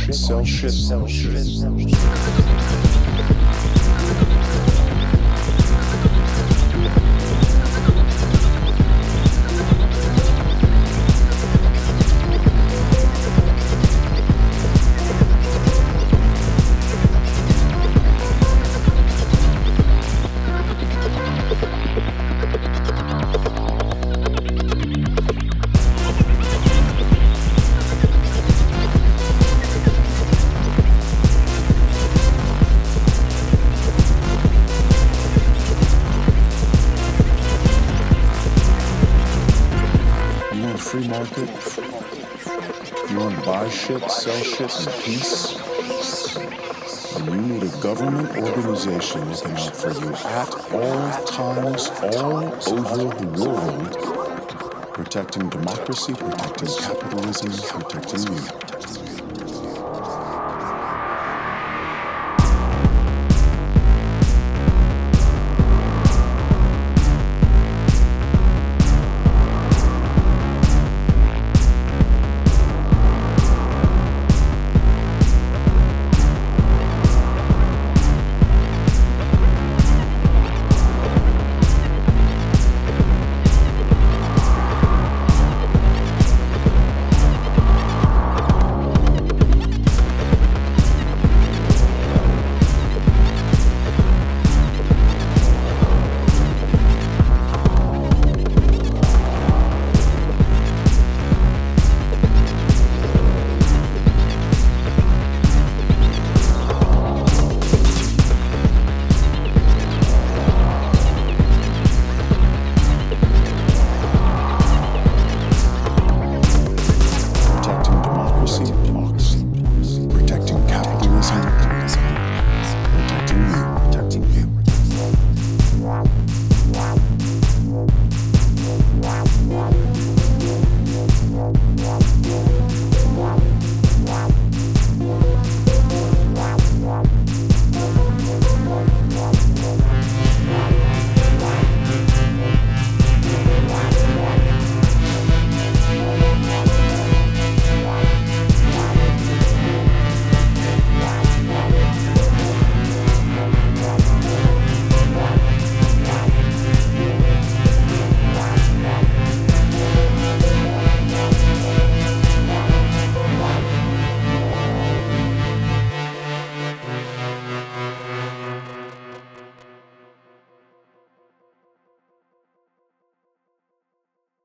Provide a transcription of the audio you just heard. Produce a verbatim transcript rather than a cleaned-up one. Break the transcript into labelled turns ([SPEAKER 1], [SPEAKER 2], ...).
[SPEAKER 1] shit, sell shit, sell shit. Free market. You want to buy shit, sell shit in peace. And you need a government organization looking out for you at all times, all over the world, protecting democracy, protecting capitalism, protecting you.